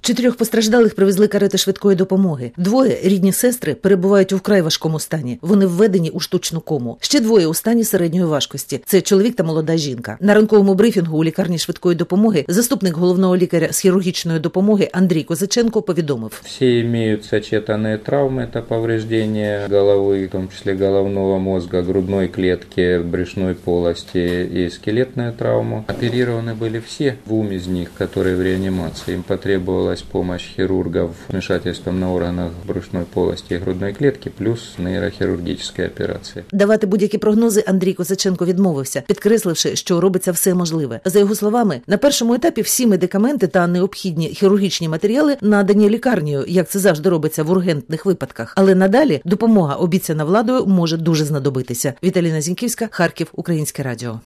4 постраждалих привезли карети швидкої допомоги. 2 – рідні сестри, перебувають у вкрай важкому стані. Вони введені у штучну кому. Ще 2 у стані середньої важкості. Це чоловік та молода жінка. На ранковому брифінгу у лікарні швидкої допомоги заступник головного лікаря з хірургічної допомоги Андрій Козаченко повідомив. Всі мають сочетані травми та повреждення голови, в тому числі головного мозга, грудної клітки, брюшної полості і скелетної травми. Оперовані були всі, 2 із них, які в реанімації. Їм потребувалась помощь хирургов вмешательством на органах брюшной полости и грудной клетки, плюс нейрохирургическая операція. Давати будь-які прогнози Андрій Козаченко відмовився, підкресливши, що робиться все можливе. За його словами, на першому етапі всі медикаменти та необхідні хірургічні матеріали надані лікарнею, як це завжди робиться в ургентних випадках. Але надалі допомога, обіцяна владою, може дуже знадобитися. Віталіна Зіньківська, Харків, Українське радіо.